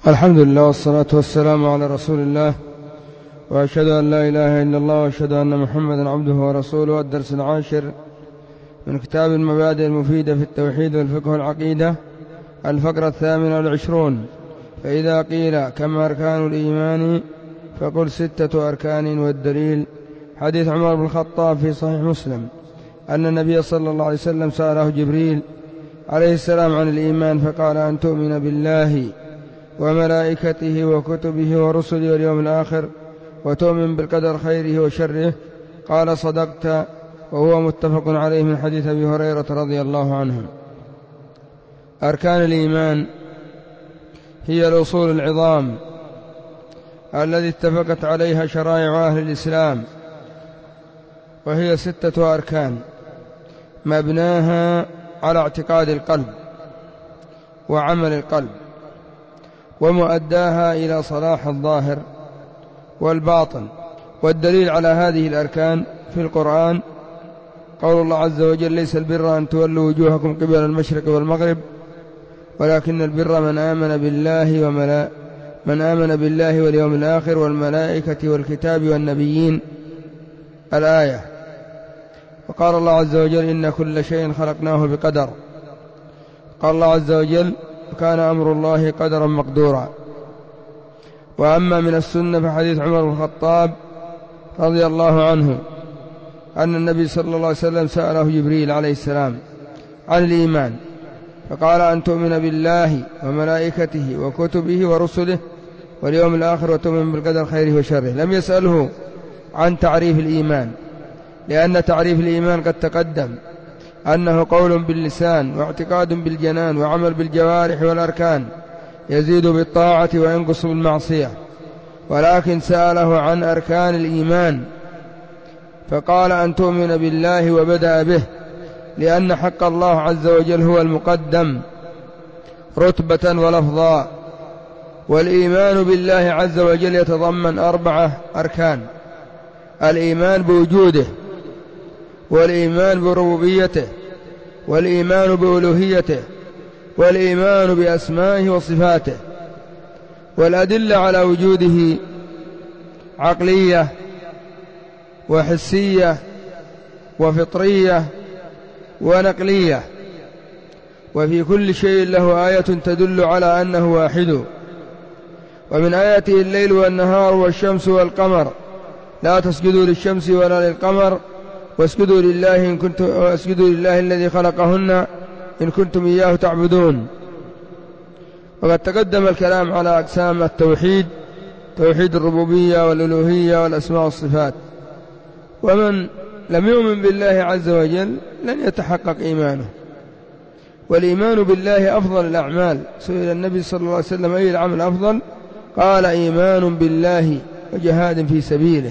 الحمد لله والصلاة والسلام على رسول الله، وأشهد أن لا إله إلا الله، وأشهد أن محمدا عبده ورسوله. الدرس العاشر من كتاب المبادئ المفيدة في التوحيد والفقه والعقيدة، الفقرة 28. فإذا قيل كم أركان الإيمان فقل 6 أركان، والدليل حديث عمر بن الخطاب في صحيح مسلم أن النبي صلى الله عليه وسلم سأله جبريل عليه السلام عن الإيمان فقال: أن تؤمن بالله وملائكته وكتبه ورسله واليوم الآخر وتؤمن بالقدر خيره وشره. قال: صدقت. وهو متفق عليه من حديث أبي هريرة رضي الله عنه. أركان الإيمان هي الأصول العظام الذي اتفقت عليها شرائع أهل الإسلام، وهي 6 أركان مبناها على اعتقاد القلب وعمل القلب، ومؤداها إلى صلاح الظاهر والباطن. والدليل على هذه الأركان في القرآن قول الله عز وجل: ليس البر أن تولوا وجوهكم قبل المشرق والمغرب ولكن البر من آمن بالله واليوم الآخر والملائكة والكتاب والنبيين. الآية. وقال الله عز وجل: إن كل شيء خلقناه بقدر. قال الله عز وجل: وكان أمر الله قدرا مقدورا. وأما من السنة فحديث عمر بن الخطاب رضي الله عنه أن النبي صلى الله عليه وسلم سأله جبريل عليه السلام عن الإيمان فقال: أن تؤمن بالله وملائكته وكتبه ورسله واليوم الآخر وتؤمن بالقدر خيره وشره. لم يسأله عن تعريف الإيمان، لأن تعريف الإيمان قد تقدم أنه قول باللسان واعتقاد بالجنان وعمل بالجوارح والأركان، يزيد بالطاعة وينقص بالمعصية. ولكن سأله عن أركان الإيمان فقال: أن تؤمن بالله، وبدأ به لأن حق الله عز وجل هو المقدم رتبة ولفظا. والإيمان بالله عز وجل يتضمن 4 أركان: الإيمان بوجوده، والإيمان بربوبيته، والإيمان بألوهيته، والإيمان بأسمائه وصفاته. والأدلة على وجوده عقلية وحسية وفطرية ونقلية، وفي كل شيء له آية تدل على أنه واحد. ومن آياته الليل والنهار والشمس والقمر، لا تسجدوا للشمس ولا للقمر واسجدوا لله الذي خلقهن إن كنتم إياه تعبدون. وقد تقدم الكلام على أقسام التوحيد: توحيد الربوبية والألوهية والأسماء والصفات. ومن لم يؤمن بالله عز وجل لن يتحقق إيمانه. والإيمان بالله أفضل الأعمال. سئل النبي صلى الله عليه وسلم: أي العمل أفضل؟ قال: إيمان بالله وجهاد في سبيله.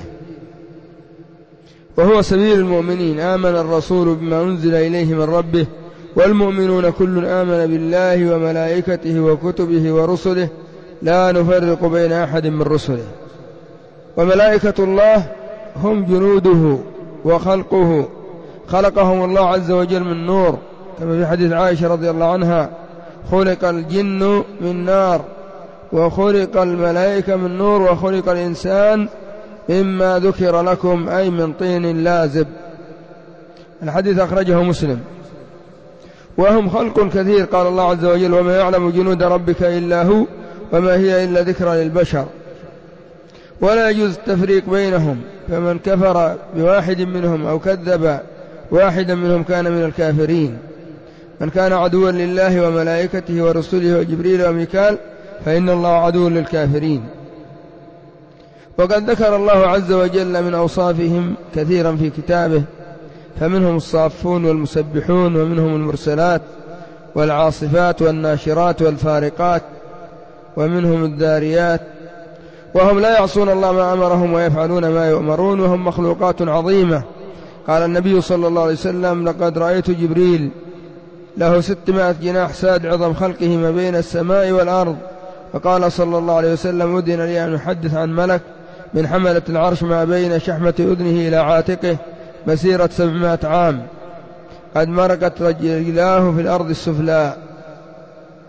وهو سبيل المؤمنين. آمن الرسول بما أنزل إليه من ربه والمؤمنون كل آمن بالله وملائكته وكتبه ورسله لا نفرق بين أحد من رسله. وملائكة الله هم جنوده وخلقه، خلقهم الله عز وجل من نور، كما في حديث عائشة رضي الله عنها: خلق الجن من نار وخلق الملائكة من نور وخلق الإنسان مما ذكر لكم، أي من طين لازب. الحديث أخرجه مسلم. وهم خلق كثير. قال الله عز وجل: وما يعلم جنود ربك إلا هو وما هي إلا ذكرى للبشر. ولا يجوز التفريق بينهم، فمن كفر بواحد منهم أو كذب واحدا منهم كان من الكافرين. من كان عدوا لله وملائكته ورسله وجبريل وميكال فإن الله عدو للكافرين. وقد ذكر الله عز وجل من أوصافهم كثيرا في كتابه، فمنهم الصافون والمسبحون، ومنهم المرسلات والعاصفات والناشرات والفارقات، ومنهم الذاريات. وهم لا يعصون الله ما أمرهم ويفعلون ما يؤمرون، وهم مخلوقات عظيمة. قال النبي صلى الله عليه وسلم: لقد رأيت جبريل له 600 جناح ساد عظم خلقه ما بين السماء والأرض. وقال صلى الله عليه وسلم: أذن لي أن أحدث عن ملك من حملة العرش ما بين شحمة أذنه إلى عاتقه مسيرة 700 عام، قد مرقت رجلاه في الأرض السفلى.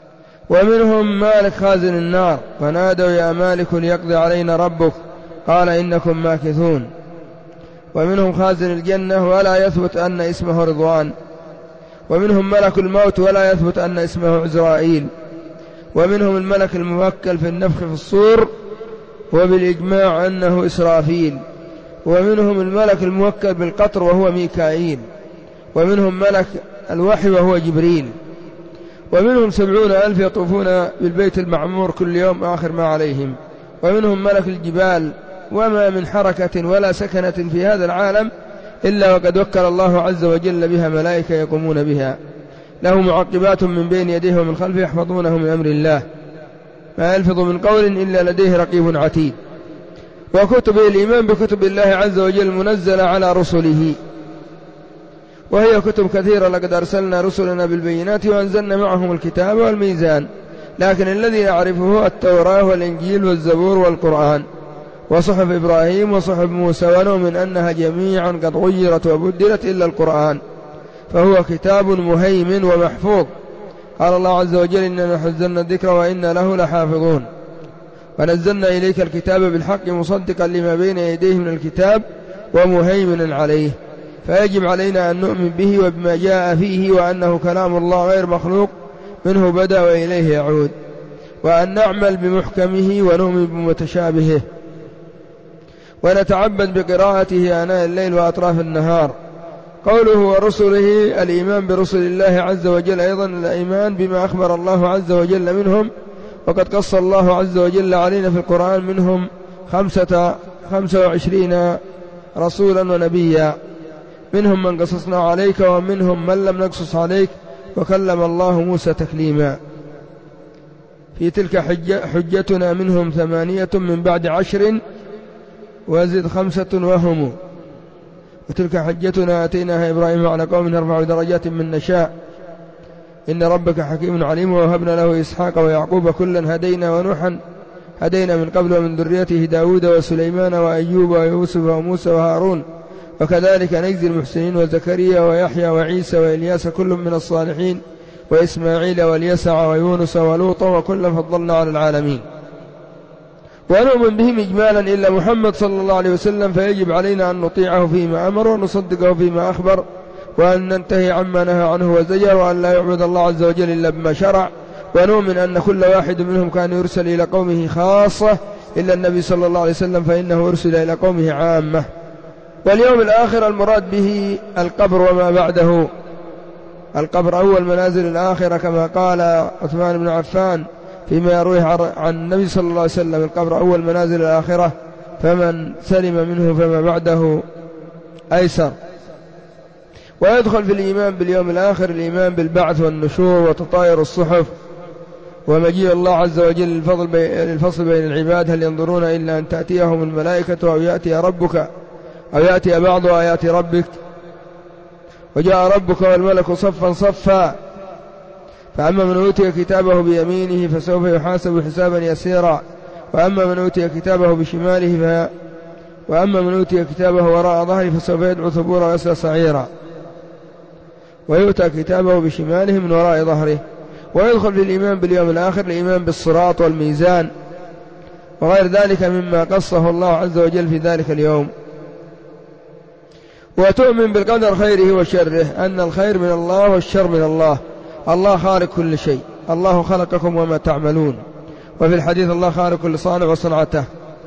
ومنهم مالك خازن النار، ونادوا يا مالك ليقضي علينا ربك قال إنكم ماكثون. ومنهم خازن الجنة ولا يثبت أن اسمه رضوان. ومنهم ملك الموت ولا يثبت أن اسمه عزرائيل. ومنهم الملك الموكل في النفخ في الصور وبالإجماع أنه إسرافيل. ومنهم الملك الموكل بالقطر وهو ميكائيل. ومنهم ملك الوحي وهو جبريل. ومنهم 70,000 يطوفون بالبيت المعمور كل يوم آخر ما عليهم. ومنهم ملك الجبال، وما من حركة ولا سكنة في هذا العالم إلا وقد وكل الله عز وجل بها ملائكة يقومون بها، له معقبات من بين يديه ومن خلفه يحفظونه من أمر الله، ما يلفظ من قول إلا لديه رقيب عتيد. وكتب الإيمان بكتب الله عز وجل منزل على رسله، وهي كتب كثيرة، لقد أرسلنا رسلنا بالبينات وأنزلنا معهم الكتاب والميزان، لكن الذي يعرفه التوراة والإنجيل والزبور والقرآن وصحف إبراهيم وصحف موسى، ونؤمن أنها جميعا قد غيرت وبدلت إلا القرآن، فهو كتاب مهيمن ومحفوظ. قال الله عز وجل إننا نزلنا الذكر وإنا له لحافظون، ونزلنا إليك الكتاب بالحق مصدقا لما بين يديه من الكتاب ومهيمنا عليه، فيجب علينا أن نؤمن به وبما جاء فيه، وأنه كلام الله غير مخلوق منه بدأ وإليه يعود، وأن نعمل بمحكمه ونؤمن بمتشابهه، ونتعبد بقراءته آناء الليل وأطراف النهار. قوله ورسله، الإيمان برسل الله عز وجل أيضا الإيمان بما أخبر الله عز وجل منهم، وقد قص الله عز وجل علينا في القرآن منهم 25 رسولا ونبيا، منهم من قصصنا عليك ومنهم من لم نقصص عليك، وكلم الله موسى تكليما. في تلك حجتنا منهم 8 من بعد 10 وزد 5 وهم، وتلك حجتنا آتيناها إبراهيم على قوم نرفع درجات من نشاء إن ربك حكيم عليم. ووهبنا له إسحاق ويعقوب كلا هدينا، ونوحا هدينا من قبل ومن ذريته داود وسليمان وأيوب ويوسف وموسى وهارون، وكذلك نجزي المحسنين، وزكريا ويحيى وعيسى وإلياس كل من الصالحين، وإسماعيل واليسع ويونس ولوطا وكلا فضلنا على العالمين. ونؤمن بهم إجمالا إلا محمد صلى الله عليه وسلم، فيجب علينا أن نطيعه فيما أمر ونصدقه فيما أخبر، وأن ننتهي عما نهى عنه وزجر، وأن لا يعبد الله عز وجل إلا بما شرع. ونؤمن أن كل واحد منهم كان يرسل إلى قومه خاصة إلا النبي صلى الله عليه وسلم فإنه أرسل إلى قومه عامة. واليوم الآخر المراد به القبر وما بعده. القبر أول منازل الآخرة، كما قال عثمان بن عفان فيما يرويه عن النبي صلى الله عليه وسلم: القبر أول منازل الآخرة، فمن سلم منه فما بعده أيسر. ويدخل في الإيمان باليوم الآخر الإيمان بالبعث والنشور وتطاير الصحف ومجيء الله عز وجل للفصل بين العباد، هل ينظرون إلا أن تأتيهم الملائكة أو يأتي ربك أو يأتي بعض آيات ربك، وجاء ربك والملك صفا صفا. فأما من أوتي كتابه بيمينه فسوف يحاسب حسابا يسيرا، وأما من أوتي كتابه وراء ظهره فسوف يدعو ثبورا ويصلى سعيرا. ويؤتى كتابه بشماله من وراء ظهره. ويدخل في الإيمان باليوم الآخر الإيمان بالصراط والميزان وغير ذلك مما قصه الله عز وجل في ذلك اليوم. وتؤمن بالقدر خيره وشره، أن الخير من الله والشر من الله. الله خالق كل شيء، الله خلقكم وما تعملون. وفي الحديث الله خالق كل صانع وصنعته.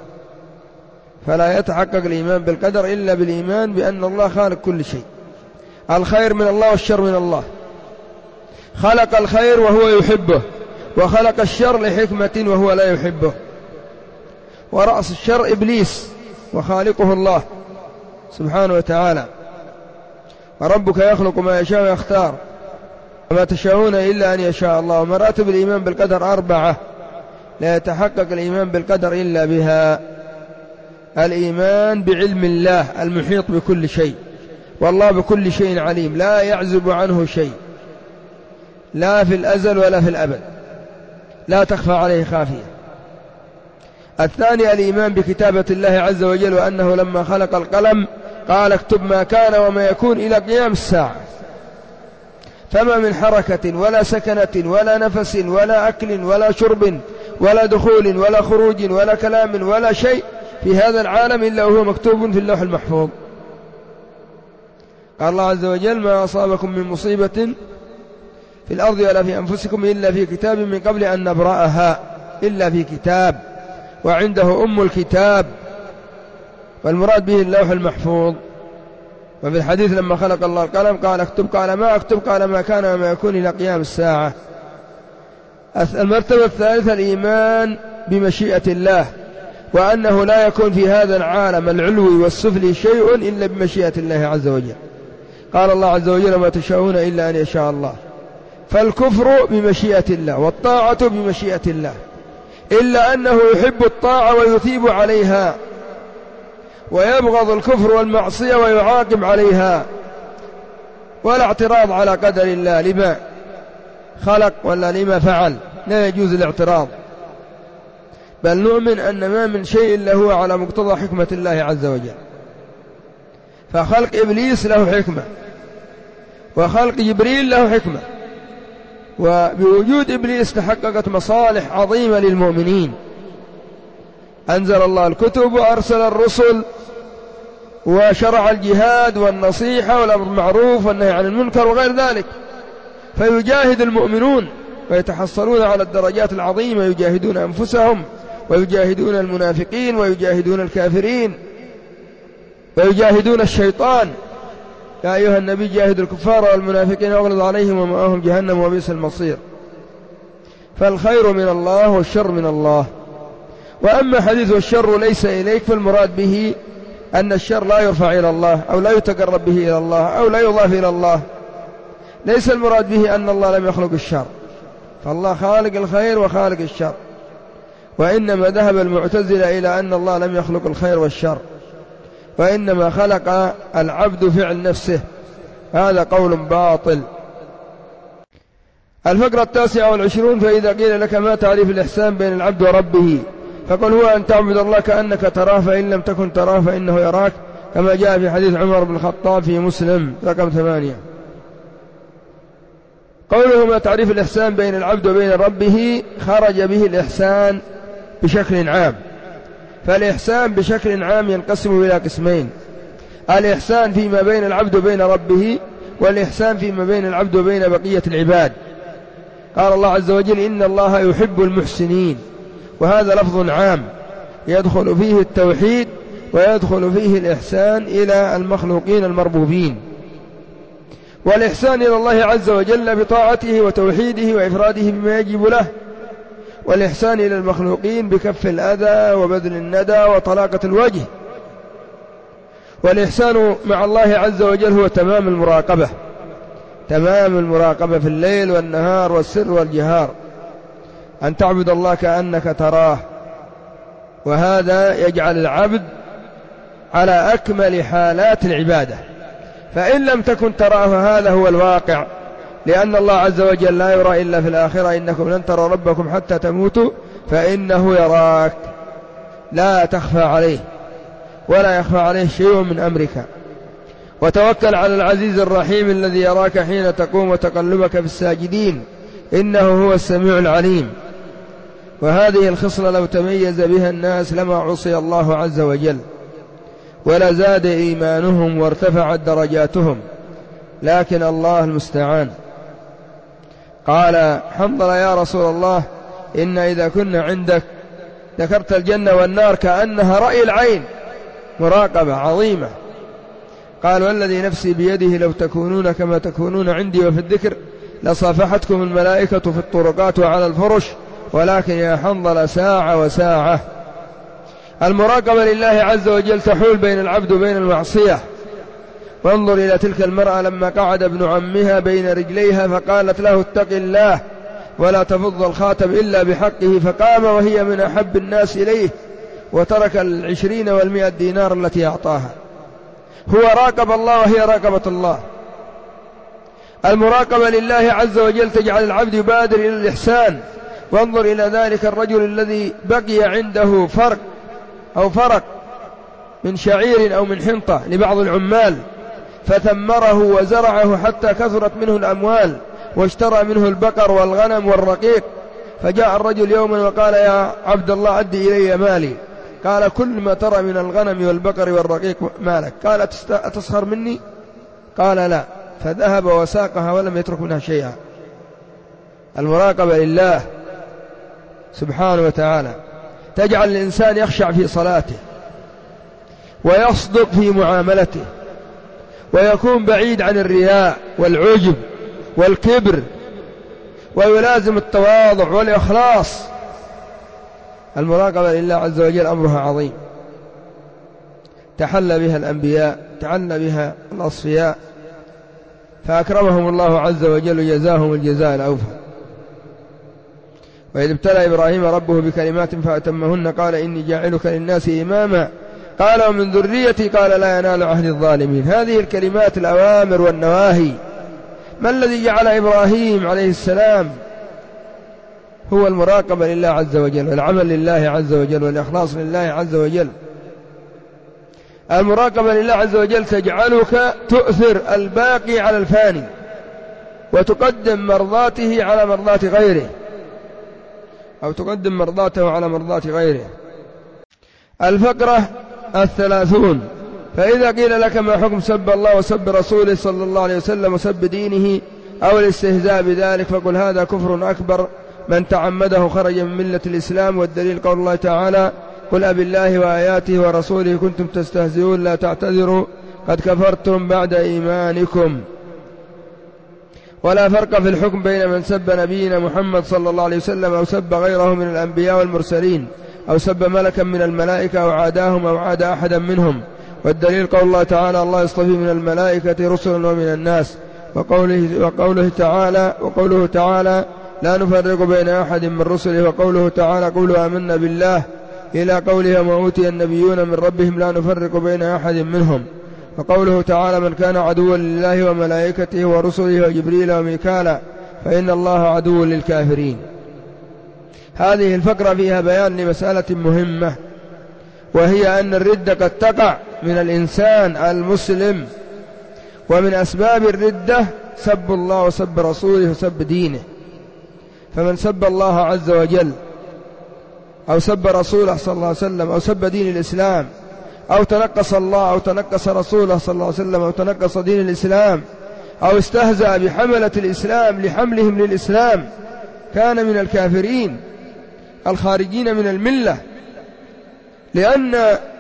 فلا يتحقق الإيمان بالقدر إلا بالإيمان بأن الله خالق كل شيء. الخير من الله والشر من الله. خلق الخير وهو يحبه، وخلق الشر لحكمة وهو لا يحبه. ورأس الشر إبليس وخالقه الله سبحانه وتعالى. وربك يخلق ما يشاء ويختار وما تشاءون إلا أن يشاء الله. ومراتب الإيمان بالقدر 4 لا يتحقق الإيمان بالقدر إلا بها. الإيمان بعلم الله المحيط بكل شيء، والله بكل شيء عليم، لا يعزب عنه شيء، لا في الأزل ولا في الأبد، لا تخفى عليه خافية. الثاني الإيمان بكتابة الله عز وجل، وأنه لما خلق القلم قال اكتب ما كان وما يكون إلى قيام الساعة. فما من حركة ولا سكنة ولا نفس ولا أكل ولا شرب ولا دخول ولا خروج ولا كلام ولا شيء في هذا العالم إلا وهو مكتوب في اللوح المحفوظ. قال الله عز وجل: ما أصابكم من مصيبة في الأرض ولا في أنفسكم إلا في كتاب من قبل أن نبرأها، إلا في كتاب، وعنده أم الكتاب، والمراد به اللوح المحفوظ. وفي الحديث لما خلق الله القلم قال: اكتب، قال: ما أكتب؟ قال: ما كان وما يكون إلى قيام الساعة. المرتبة الثالثة الإيمان بمشيئة الله، وأنه لا يكون في هذا العالم العلوي والسفلي شيء إلا بمشيئة الله عز وجل. قال الله عز وجل: ما تشاءون إلا أن يشاء الله. فالكفر بمشيئة الله والطاعة بمشيئة الله، إلا أنه يحب الطاعة ويثيب عليها، ويبغض الكفر والمعصية ويعاقب عليها، ولا اعتراض على قدر الله لما خلق ولا لما فعل، لا يجوز الاعتراض، بل نؤمن أن ما من شيء إلا هو على مقتضى حكمة الله عز وجل. فخلق إبليس له حكمة، وخلق جبريل له حكمة، وبوجود إبليس تحققت مصالح عظيمة للمؤمنين. أنزل الله الكتب وأرسل الرسل وشرع الجهاد والنصيحة والأمر بالمعروف والنهي عن المنكر وغير ذلك، فيجاهد المؤمنون ويتحصلون على الدرجات العظيمة، يجاهدون أنفسهم ويجاهدون المنافقين ويجاهدون الكافرين ويجاهدون الشيطان. يا أيها النبي جاهد الكفار والمنافقين واغلظ عليهم ومأواهم جهنم وبئس المصير. فالخير من الله والشر من الله. وأما حديث الشر ليس إليك، فالمراد به أن الشر لا يرفع إلى الله أو لا يتقرب به إلى الله أو لا يضاف إلى الله. ليس المراد به أن الله لم يخلق الشر، فالله خالق الخير وخالق الشر، وإنما ذهب المعتزلة إلى أن الله لم يخلق الخير والشر، وإنما خلق العبد فعل نفسه. هذا قول باطل. الفقرة 29: فإذا قيل لك ما تعريف الإحسان بين العبد وربه فقل هو أن تعبد الله كأنك تراه فإن لم تكن تراه فإنه يراك، كما جاء في حديث عمر بن الخطاب في مسلم رقم 8. قوله ما تعريف الإحسان بين العبد وبين ربه خرج به الإحسان بشكل عام. فالإحسان بشكل عام ينقسم إلى قسمين: الإحسان فيما بين العبد وبين ربه، والإحسان فيما بين العبد وبين بقية العباد. قال الله عز وجل: إن الله يحب المحسنين، وهذا لفظ عام يدخل فيه التوحيد ويدخل فيه الإحسان إلى المخلوقين المربوبين. والإحسان إلى الله عز وجل بطاعته وتوحيده وإفراده بما يجب له، والإحسان إلى المخلوقين بكف الأذى وبذل الندى وطلاقة الوجه. والإحسان مع الله عز وجل هو تمام المراقبة، تمام المراقبة في الليل والنهار والسر والجهار، أن تعبد الله كأنك تراه. وهذا يجعل العبد على أكمل حالات العبادة، فإن لم تكن تراه فهذا هو الواقع، لأن الله عز وجل لا يرى إلا في الآخرة: إنكم لن تروا ربكم حتى تموتوا فإنه يراك، لا تخفى عليه ولا يخفى عليه شيء من أمرك. وتوكل على العزيز الرحيم الذي يراك حين تقوم وتقلبك في الساجدين، إنه هو السميع العليم. وهذه الخصلة لو تميز بها الناس لما عصي الله عز وجل، ولزاد إيمانهم وارتفعت درجاتهم، لكن الله المستعان. قال حنظلة: يا رسول الله، إن إذا كنا عندك ذكرت الجنة والنار كأنها رأي العين، مراقبة عظيمة. قال: والذي نفسي بيده لو تكونون كما تكونون عندي وفي الذكر لصافحتكم الملائكة في الطرقات وعلى الفرش، ولكن يا حنظلة ساعة وساعة. المراقبة لله عز وجل تحول بين العبد وبين المعصية. وانظر إلى تلك المرأة لما قعد ابن عمها بين رجليها فقالت له: اتق الله ولا تفض الخاتم إلا بحقه، فقام وهي من أحب الناس إليه وترك 20 و100 دينار التي أعطاها. هو راقب الله وهي راقبة الله. المراقبة لله عز وجل تجعل العبد يبادر إلى الإحسان. وانظر إلى ذلك الرجل الذي بقي عنده فرق من شعير أو من حنطة لبعض العمال، فثمره وزرعه حتى كثرت منه الأموال واشترى منه البقر والغنم والرقيق. فجاء الرجل يوما وقال: يا عبد الله أدي إلي مالي. قال: كل ما ترى من الغنم والبقر والرقيق مالك. قال: أتسخر مني؟ قال: لا. فذهب وساقها ولم يترك منها شيئا. المراقبة لله سبحانه وتعالى تجعل الإنسان يخشع في صلاته ويصدق في معاملته ويكون بعيد عن الرياء والعجب والكبر ويلازم التواضع والإخلاص. المراقبة لله عز وجل أمرها عظيم، تحلى بها الأنبياء، تحلى بها الأصفياء، فأكرمهم الله عز وجل وجزاهم الجزاء الأوفى. وإذ ابتلى إبراهيم ربه بكلمات فأتمهن قال: إني جاعلك للناس إماما قال: ومن ذريتي قال: لا ينال عهد الظالمين. هذه الكلمات الأوامر والنواهي. ما الذي جعل إبراهيم عليه السلام هو المراقبة لله عز وجل والعمل لله عز وجل والإخلاص لله عز وجل. المراقبة لله عز وجل تجعلك تؤثر الباقي على الفاني وتقدم مرضاته على مرضات غيره، أو تقدم مرضاته على مرضات غيره. الفقرة 30. فإذا قيل لك: ما حكم سب الله وسب رسوله صلى الله عليه وسلم وسب دينه أو الاستهزاء بذلك؟ فقل: هذا كفر أكبر، من تعمده خرج من ملة الإسلام. والدليل قول الله تعالى: قل أبي الله وآياته ورسوله كنتم تستهزئون لا تعتذروا قد كفرتم بعد إيمانكم. ولا فرق في الحكم بين من سب نبينا محمد صلى الله عليه وسلم أو سب غيره من الأنبياء والمرسلين أو سب ملكا من الملائكة أو عاداهم أو عاد أحدا منهم. والدليل قول الله تعالى: الله يصطفي من الملائكة رسلا ومن الناس. وقوله تعالى: لا نفرق بين أحد من رسله. وقوله تعالى: قولوا آمنا بالله إلى قوله: وما أوتي النبيون من ربهم لا نفرق بين أحد منهم. وقوله تعالى: من كان عدوا لله وملائكته ورسله وجبريل وميكالا فإن الله عدو للكافرين. هذه الفقرة فيها بيان لمسألة مهمة، وهي أن الردة قد تقع من الإنسان المسلم، ومن أسباب الردة سب الله وسب رسوله وسب دينه. فمن سب الله عز وجل أو سب رسوله صلى الله عليه وسلم أو سب دين الإسلام أو تنقص الله أو تنقص رسوله صلى الله عليه وسلم أو تنقص دين الإسلام أو استهزأ بحملة الإسلام لحملهم للإسلام كان من الكافرين الخارجين من الملة، لأن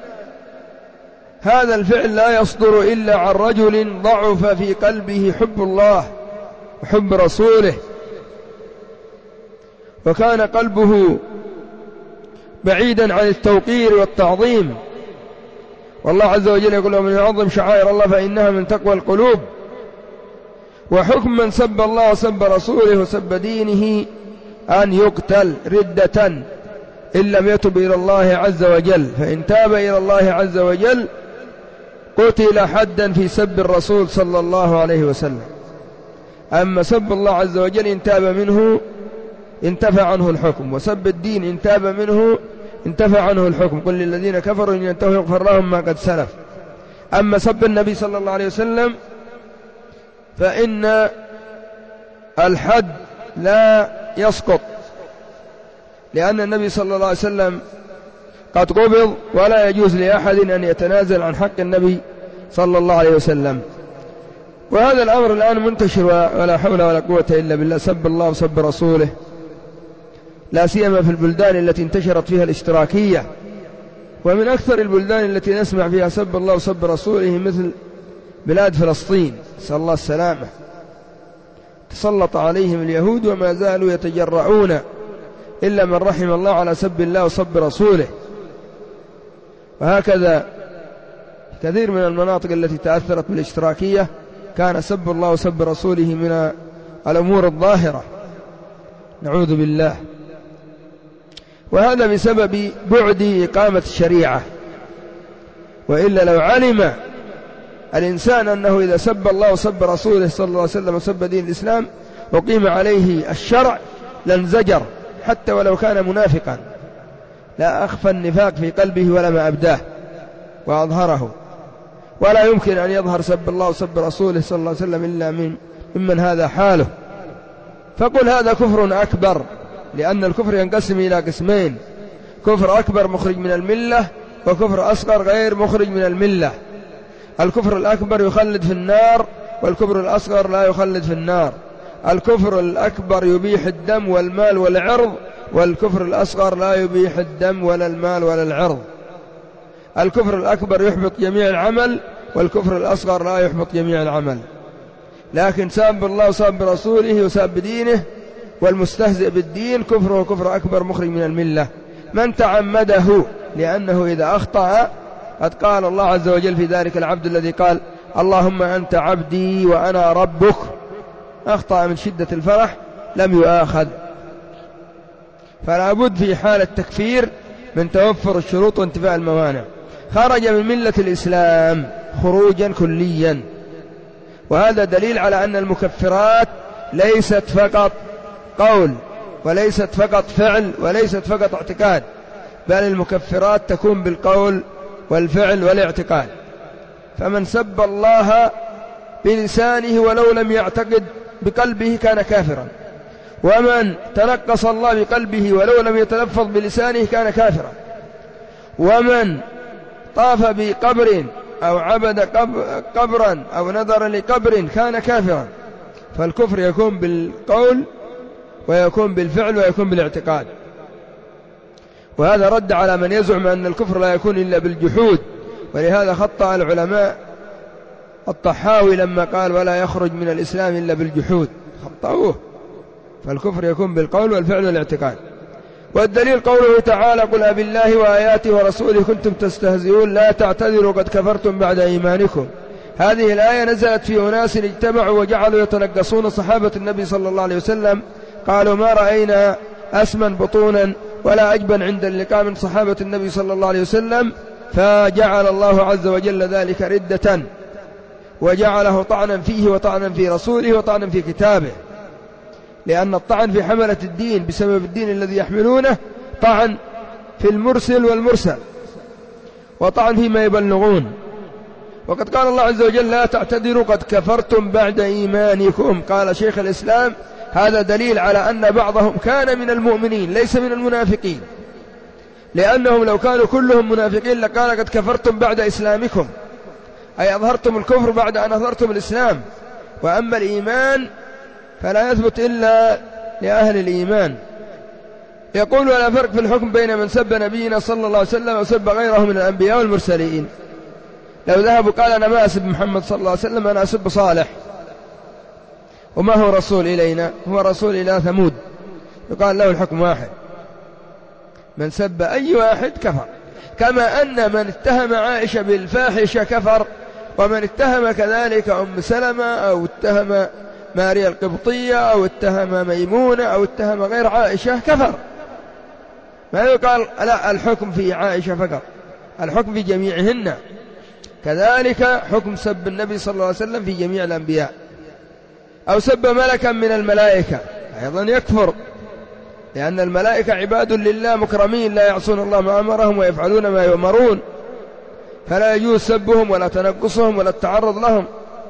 هذا الفعل لا يصدر إلا عن رجل ضعف في قلبه حب الله وحب رسوله، وكان قلبه بعيدا عن التوقير والتعظيم. والله عز وجل يقول: ومن يعظم شعائر الله فإنها من تقوى القلوب. وحكم من سب الله وسب رسوله وسب دينه أن يقتل ردة إن لم يتب إلى الله عز وجل، فإن تاب إلى الله عز وجل قتل حدا في سب الرسول صلى الله عليه وسلم. أما سب الله عز وجل إن تاب منه انتفى عنه الحكم، وسب الدين إن تاب منه انتفى عنه الحكم. قل للذين كفروا إن ينتهوا يغفر لهم ما قد سلف. أما سب النبي صلى الله عليه وسلم فإن الحد لا يسقط، لأن النبي صلى الله عليه وسلم قد قبض، ولا يجوز لأحد أن يتنازل عن حق النبي صلى الله عليه وسلم. وهذا الأمر الآن منتشر ولا حول ولا قوة إلا بالله، سب الله وسب رسوله، لا سيما في البلدان التي انتشرت فيها الاشتراكية. ومن أكثر البلدان التي نسمع فيها سب الله وسب رسوله مثل بلاد فلسطين، نسأل الله السلامة. تسلط عليهم اليهود وما زالوا يتجرعون إلا من رحم الله على سب الله وسب رسوله. وهكذا كثير من المناطق التي تأثرت بالاشتراكية كان سب الله وسب رسوله من الأمور الظاهرة، نعوذ بالله. وهذا بسبب بعد إقامة الشريعة، وإلا لو علم الإنسان أنه إذا سب الله وسب رسوله صلى الله عليه وسلم وسب دين الإسلام وقيم عليه الشرع لانزجر، حتى ولو كان منافقا، لا أخفى النفاق في قلبه ولما أبداه وأظهره. ولا يمكن أن يظهر سب الله وسب رسوله صلى الله عليه وسلم إلا ممن هذا حاله. فقل هذا كفر أكبر، لأن الكفر ينقسم إلى قسمين: كفر أكبر مخرج من الملة، وكفر أصغر غير مخرج من الملة. الكفر الأكبر يخلد في النار، والكفر الأصغر لا يخلد في النار. الكفر الأكبر يبيح الدم والمال والعرض، والكفر الأصغر لا يبيح الدم ولا المال ولا العرض. الكفر الأكبر يحبط جميع العمل، والكفر الأصغر لا يحبط جميع العمل. لكن ساب الله وساب رسوله وساب دينه والمستهزئ بالدين كفره كفر أكبر مخرج من الملة. من تعمده، لأنه إذا أخطأ قد قال الله عز وجل في ذلك العبد الذي قال اللهم أنت عبدي وأنا ربك، أخطأ من شدة الفرح لم يؤاخذ. فلا بد في حال التكفير من توفر الشروط وانتفاء الموانع. خرج من ملة الإسلام خروجا كليا، وهذا دليل على أن المكفرات ليست فقط قول، وليست فقط فعل، وليست فقط اعتقاد، بل المكفرات تكون بالقول والفعل والاعتقاد. فمن سب الله بلسانه ولو لم يعتقد بقلبه كان كافرا، ومن تنقص الله بقلبه ولو لم يتلفظ بلسانه كان كافرا، ومن طاف بقبر أو عبد قبرا أو نظر لقبر كان كافرا. فالكفر يكون بالقول ويكون بالفعل ويكون بالاعتقاد. وهذا رد على من يزعم أن الكفر لا يكون إلا بالجحود، ولهذا خطأ العلماء الطحاوي لما قال ولا يخرج من الإسلام إلا بالجحود، خطأوه. فالكفر يكون بالقول والفعل والاعتقاد. والدليل قوله تعالى قل أبالله وآياته ورسوله كنتم تستهزئون لا تعتذروا قد كفرتم بعد إيمانكم. هذه الآية نزلت في أناس اجتمعوا وجعلوا يتنقصون صحابة النبي صلى الله عليه وسلم، قالوا ما رأينا أسمن بطونا ولا أجبن عند اللقاء من صحابة النبي صلى الله عليه وسلم، فجعل الله عز وجل ذلك ردة، وجعله طعنا فيه وطعنا في رسوله وطعنا في كتابه. لأن الطعن في حملة الدين بسبب الدين الذي يحملونه طعن في المرسل والمرسل، وطعن فيما يبلغون. وقد قال الله عز وجل لا تعتذروا قد كفرتم بعد إيمانكم. قال شيخ الإسلام هذا دليل على أن بعضهم كان من المؤمنين ليس من المنافقين، لأنهم لو كانوا كلهم منافقين لقال قد كفرتم بعد إسلامكم، أي أظهرتم الكفر بعد أن أظهرتم الإسلام. وأما الإيمان فلا يثبت إلا لأهل الإيمان. يقول ولا فرق في الحكم بين من سب نبينا صلى الله عليه وسلم وسب غيره من الأنبياء والمرسلين. لو ذهبوا قال أنا ما أسب محمد صلى الله عليه وسلم، أنا أسب صالح، وما هو رسول إلينا، هو رسول إلى ثمود، يقال له الحكم واحد، من سب أي واحد كفر. كما أن من اتهم عائشة بالفاحشة كفر، ومن اتهم كذلك أم سلمة أو اتهم ماريا القبطية أو اتهم ميمونة أو اتهم غير عائشة كفر. ما يقال لا الحكم في عائشة فقط، الحكم في جميعهن. كذلك حكم سب النبي صلى الله عليه وسلم في جميع الأنبياء. أو سب ملكا من الملائكة أيضا يكفر، لأن الملائكة عباد لله مكرمين لا يعصون الله ما أمرهم ويفعلون ما يؤمرون، فلا يجوز سبهم ولا تنقصهم ولا التعرض لهم.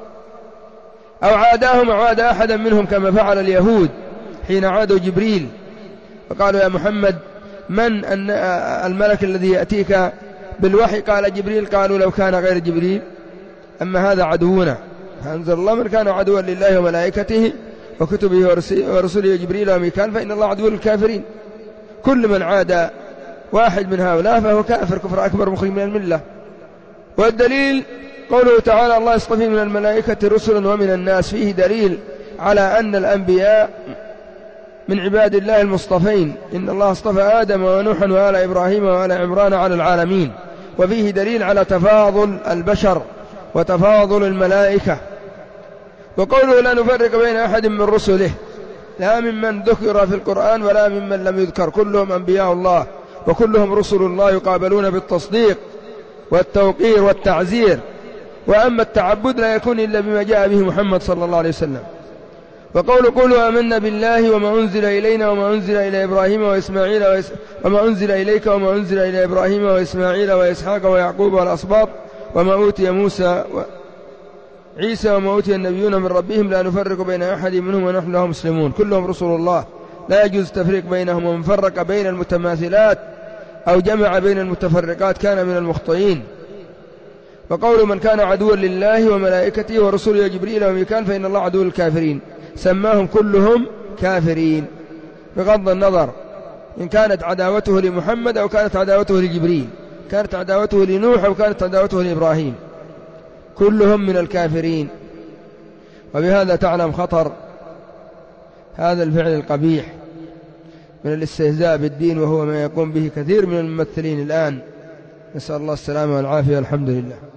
أو عاداهم أو عاد أحدا منهم كما فعل اليهود حين عادوا جبريل وقالوا يا محمد من الملك الذي يأتيك بالوحي؟ قال جبريل. قالوا لو كان غير جبريل، أما هذا عدونا. فأنزل الله من كان عدوا لله وملائكته وكتبه ورسله جبريل وميكال فإن الله عدو للكافرين. كل من عاد واحد من هؤلاء فهو كافر كفر أكبر مخرج من الملة. والدليل قوله تعالى الله يصطفي من الملائكة رسلا ومن الناس، فيه دليل على أن الأنبياء من عباد الله المصطفين. إن الله اصطفى آدم ونوحا وآل إبراهيم وآل عمران على العالمين. وفيه دليل على تفاضل البشر وتفاضل الملائكة. وقوله لا نفرق بين أحد من رسله، لا ممن ذكر في القرآن ولا ممن لم يذكر، كلهم أنبياء الله وكلهم رسل الله يقابلون بالتصديق والتوقير والتعزير. وأما التعبد لا يكون إلا بما جاء به محمد صلى الله عليه وسلم. وقول قولوا آمنا بالله وما أنزل إلينا وما أنزل إلى إبراهيم وإسماعيل وما أنزل إليك وما أنزل إلى إبراهيم وإسماعيل وإسحاق ويعقوب والأسباط وما أوتي موسى عيسى وما أوتي النبيون من ربهم لا نفرق بين أحد منهم ونحن له مسلمون كلهم رسل الله لا يجوز التفريق بينهم، ومن فرق بين المتماثلات أو جمع بين المتفرقات كان من المخطئين. وقول من كان عدوا لله وملائكته ورسله وجبريل وميكال فإن الله عدو الكافرين، سماهم كلهم كافرين بغض النظر إن كانت عداوته لمحمد أو كانت عداوته لجبريل، كانت عداوته لنوح أو كانت عداوته لإبراهيم، كلهم من الكافرين. وبهذا تعلم خطر هذا الفعل القبيح من الاستهزاء بالدين، وهو ما يقوم به كثير من الممثلين الآن، نسأل الله السلامة والعافية. الحمد لله.